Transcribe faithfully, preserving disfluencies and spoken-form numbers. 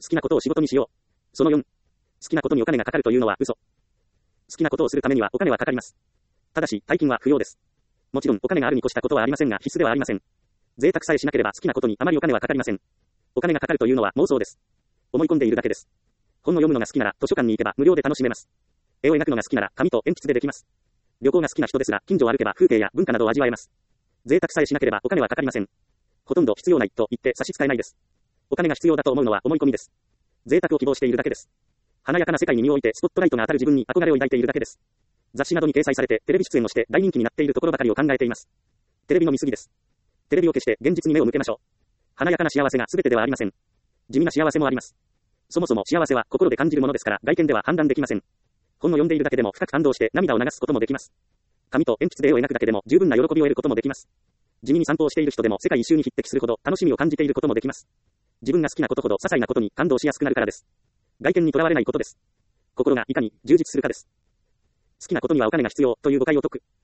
好きなことを仕事にしよう。そのよん、好きなことにお金がかかるというのは嘘。好きなことをするためにはお金はかかります。ただし、大金は不要です。もちろんお金があるに越したことはありませんが必須ではありません。贅沢さえしなければ好きなことにあまりお金はかかりません。お金がかかるというのは妄想です。思い込んでいるだけです。本を読むのが好きなら図書館に行けば無料で楽しめます。絵を描くのが好きなら紙と鉛筆でできます。旅行が好きな人ですが近所を歩けば風景や文化などを味わえます。贅沢さえしなければお金はかかりません。ほとんど必要ないと言って差し支えないです。お金が必要だと思うのは思い込みです。贅沢を希望しているだけです。華やかな世界に身を置いてスポットライトが当たる自分に憧れを抱いているだけです。雑誌などに掲載されてテレビ出演をして大人気になっているところばかりを考えています。テレビの見過ぎです。テレビを消して現実に目を向けましょう。華やかな幸せが全てではありません。地味な幸せもあります。そもそも幸せは心で感じるものですから外見では判断できません。本を読んでいるだけでも深く感動して涙を流すこともできます。紙と鉛筆で絵を描くだけでも十分な喜びを得ることもできます。地味に散歩をしている人でも世界一周に匹敵するほど楽しみを感じていることもできます。自分が好きなことほど些細なことに感動しやすくなるからです。外見にとらわれないことです。心がいかに充実するかです。好きなことにはお金が必要という誤解を解く。